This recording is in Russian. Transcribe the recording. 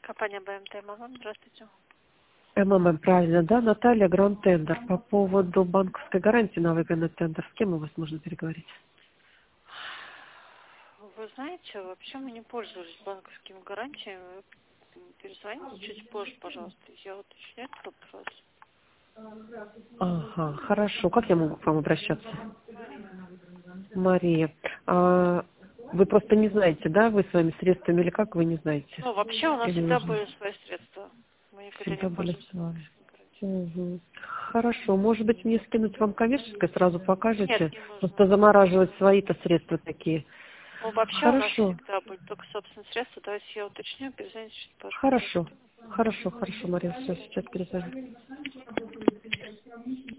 Компания БМТ МММ, здравствуйте. МММ, правильно, да? Наталья, Гранд Тендер. По поводу банковской гарантии на выгодный тендер. С кем у вас можно переговорить? Вы знаете, вообще мы не пользовались банковскими гарантиями. Перезвоните чуть позже, пожалуйста. Я уточню этот вопрос. Ага, хорошо. Как я могу к вам обращаться? Мария. Мария. Вы просто не знаете, да, вы своими средствами или как, вы не знаете? Ну, вообще у нас Или всегда уже были свои средства. Мы никогда не всегда были пользовались с вами? банковскими гарантиями. Угу. Хорошо. Может быть, мне скинуть вам коммерческое, сразу Нет, покажете? не нужно. Просто замораживать свои-то средства такие. Ну, вообще у нас Хорошо. всегда были только собственные средства. Давайте я уточню, перезвоните чуть позже, Хорошо. пожалуйста. Хорошо, Мария. Все, сейчас перезвоню.